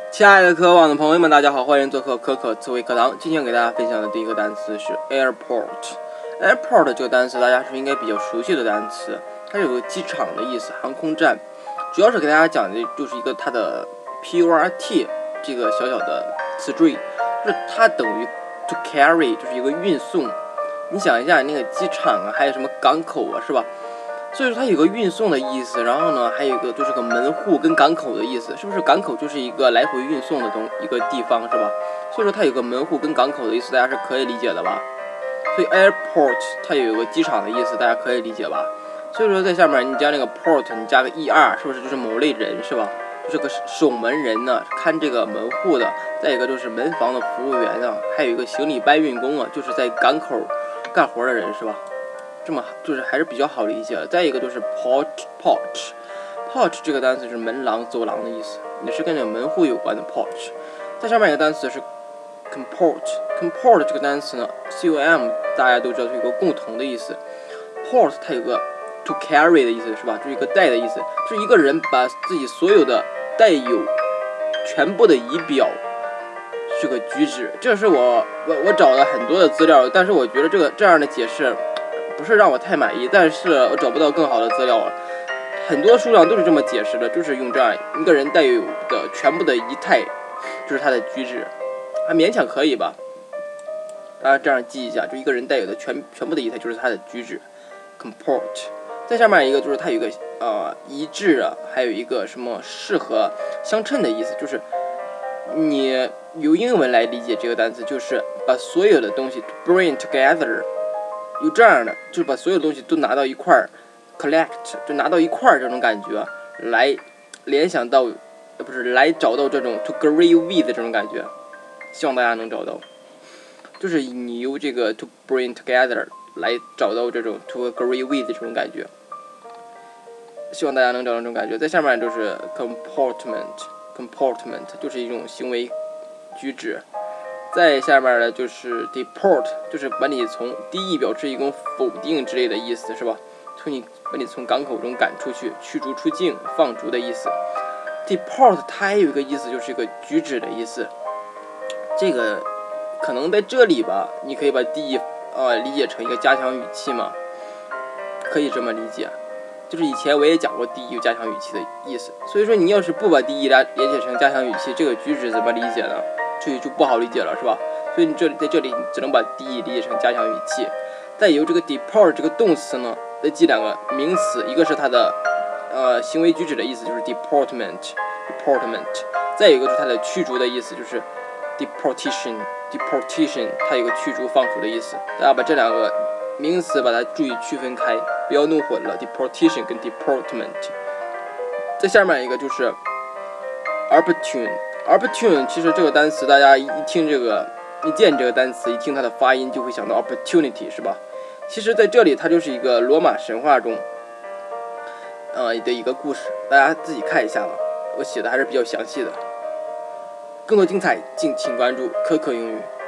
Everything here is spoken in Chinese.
亲爱的科网的朋友们，大家好，欢迎做客可可词汇课堂。今天给大家分享的第一个单词是 airport。airport 这个单词大家是应该比较熟悉的单词，它有个机场的意思，航空站。主要是给大家讲的就是一个它的 port 这个小小的词缀，就是它等于 to carry， 就是一个运送。你想一下，那个机场啊，还有什么港口啊，是吧？所以说它有个运送的意思，然后呢，还有一个就是个门户跟港口的意思，是不是？港口就是一个来回运送的一个地方，是吧？所以说它有个门户跟港口的意思，大家是可以理解的吧？所以 airport 它有个机场的意思，大家可以理解吧？所以说在下面你加那个 port， 你加个 er， 是不是就是某类人，是吧？就是个守门人呢，看这个门户的，再一个就是门房的服务员啊，还有一个行李搬运工啊，就是在港口干活的人，是吧？这么就是还是比较好理解的。再一个就是 porch 这个单词是门廊、走廊的意思，也是跟这个门户有关的 porch。再上面一个单词是 comport 这个单词呢 com 大家都知道是有个共同的意思， port 它有个 to carry 的意思，是吧？就是一个带的意思，就是一个人把自己所有的带有全部的仪表这个举止。这是我找了很多的资料，但是我觉得这样的解释不是让我太满意，但是我找不到更好的资料了。很多书上都是这么解释的，就是用这样一个人带有的全部的仪态，就是他的举止，还勉强可以吧？大家这样记一下，就一个人带有的全部的仪态就是他的举止 ，comport。再下面一个就是它有一个一致啊，还有一个什么适合相称的意思，就是你由英文来理解这个单词，就是把所有的东西 bring together。有这样的，就是把所有东西都拿到一块儿 ，collect 就拿到一块儿这种感觉，来联想到，不是来找到这种 to agree with 的这种感觉，希望大家能找到，就是你由这个 to bring together 来找到这种 to agree with 的这种感觉，希望大家能找到这种感觉。在下面就是 comportment 就是一种行为举止。再下面呢就是 deport， 就是把你从低义表示一种否定之类的意思，是吧？把你从港口中赶出去，驱逐出境，放逐的意思。deport 它还有一个意思，就是一个举止的意思。这个可能在这里吧，你可以把 de 理解成一个加强语气嘛，可以这么理解。就是以前我也讲过 de 有加强语气的意思，所以说你要是不把 de 理解成加强语气，这个举止怎么理解呢？这就不好理解了，是吧？所以你在这里你只能把 de 理解成加强语气，再由这个 deport 这个动词呢再记两个名词，一个是它的行为举止的意思，就是 deportment， 再有一个是它的驱逐的意思，就是 deportation， 它有个驱逐放逐的意思。大家把这两个名词把它注意区分开，不要弄混了 deportation 跟 deportment。 再下面一个就是 opportune， 其实这个单词大家一见这个单词，一听它的发音就会想到 opportunity， 是吧？其实在这里它就是一个罗马神话中的一个故事，大家自己看一下吧，我写的还是比较详细的。更多精彩敬请关注可可英语。